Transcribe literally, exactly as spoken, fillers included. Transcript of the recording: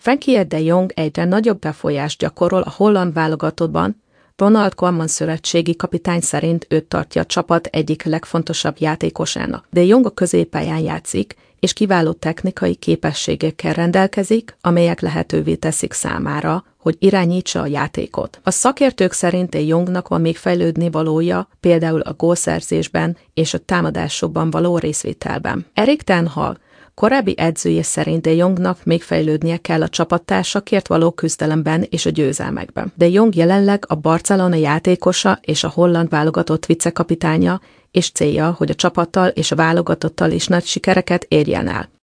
Frenkie de Jong egyre nagyobb befolyást gyakorol a holland válogatottban, Ronald Koeman szövetségi kapitány szerint őt tartja a csapat egyik legfontosabb játékosának. De Jong a középpályán játszik, és kiváló technikai képességekkel rendelkezik, amelyek lehetővé teszik számára, hogy irányítsa a játékot. A szakértők szerint de Jongnak van még fejlődni valója, például a gólszerzésben és a támadásokban való részvételben. Erik ten Hag korábbi edzője szerint de Jongnak még fejlődnie kell a csapattársakért való küzdelemben és a győzelmekben. De Jong jelenleg a Barcelona játékosa és a holland válogatott vicekapitánya, és célja, hogy a csapattal és a válogatottal is nagy sikereket érjen el.